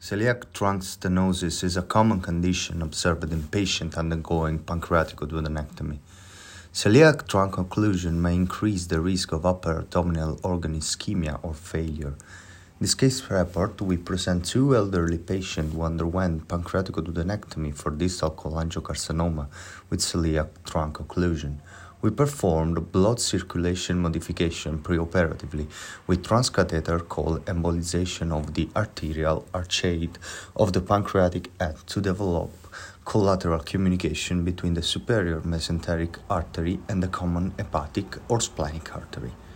Celiac trunk stenosis is a common condition observed in patients undergoing pancreatic duodenectomy. Celiac trunk occlusion may increase the risk of upper abdominal organ ischemia or failure. In this case report, we present two elderly patients who underwent pancreatic duodenectomy for distal cholangiocarcinoma with celiac trunk occlusion. We performed blood circulation modification preoperatively with transcatheter called embolization of the arterial archade of the pancreatic head to develop collateral communication between the superior mesenteric artery and the common hepatic or splenic artery.